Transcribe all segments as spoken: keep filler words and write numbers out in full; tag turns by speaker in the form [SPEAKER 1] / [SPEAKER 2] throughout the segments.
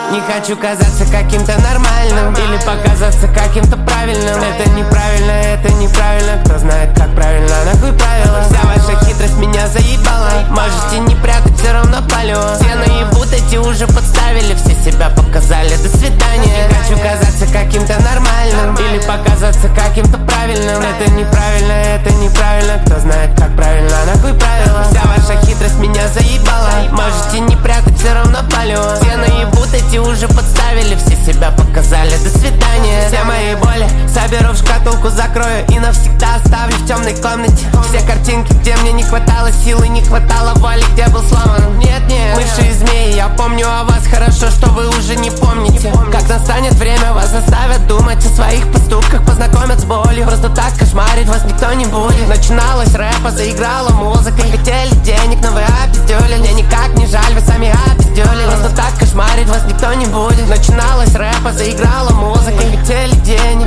[SPEAKER 1] Не хочу казаться каким-то нормальным или показаться каким-то правильным. Это неправильно, это неправильно. Кто знает, как правильно, нахуй правила. Вся ваша хитрость меня заебала. Можете не прятать, все равно палю. Все наебут, эти уже подставили, все себя показали, до свидания. Не хочу казаться каким-то нормальным или показаться каким-то правильным. Это неправильно, это неправильно. Кто знает, как правильно, нахуй правила. Вся ваша хитрость меня заебала. Можете не прятать, все равно палю. Все наебут, эти уже подставили, все себя показали, до свидания. Все мои боли соберу в шкатулку, закрою и навсегда оставлю в темной комнате. Все картинки, где мне не хватало силы, не хватало воли, где был сломан. Нет, нет, мыши и змеи, я помню о вас хорошо, что вы уже не помните. Как настанет время, вас заставят думать о своих поступках, познакомят с болью. Просто так кошмарить вас никто не будет. Начиналось рэпа, заиграла музыка. Хотели денег, но вы опиздюли. Мне никак не жаль, вы сами опиздюли. Просто так кошмарить вас никто не будет. Начиналось рэпа, заиграла музыка. Хотели денег,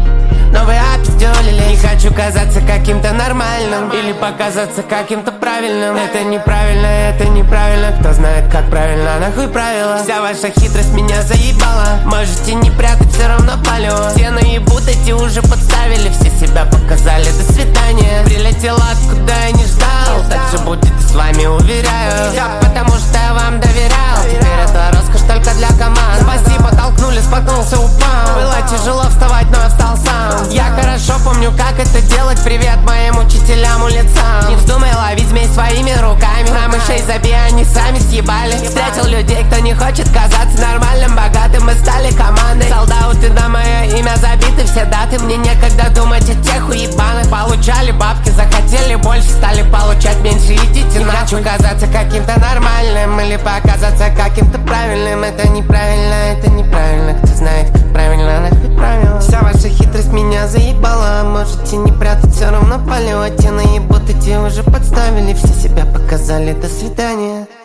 [SPEAKER 1] но вы опиздюлили. Не хочу казаться каким-то нормальным или показаться каким-то правильным. Это неправильно, это неправильно. Кто знает, как правильно, нахуй правила. Вся ваша хитрость меня заебала. Можете не прятать, все равно палю. Все наебут, эти уже подставили, все себя показали, до свидания. Прилетела откуда я не ждал, так же будет и с вами, уверяю. Все потому, что я вам доверял. Теперь это роскошь только для команд. Спасибо, толкнули, споткнулся, упал. Было тяжело вставать, но я встал сам. Я хорошо помню, как это делать. Привет моим учителям, улицам. Не вздумай ловить змей своими руками. На мышей забей, они сами съебали. Встретил людей, кто не хочет казаться нормальным, богатым. Мы стали командой. Солдаты, на мое имя забиты все даты. Мне некогда думать о тех уебанах. Получали бабки, захотели больше, стали получать меньше. Идите нахуй. Не хочу казаться каким-то нормальным или показаться каким-то правильным. Это неправильно, это неправильно. Кто знает, как правильно, нахуй правила. Вся ваша хитрость меня заебала. Можете не прятать, все равно полете. Наебут, эти уже подставили, все себя показали, до свидания.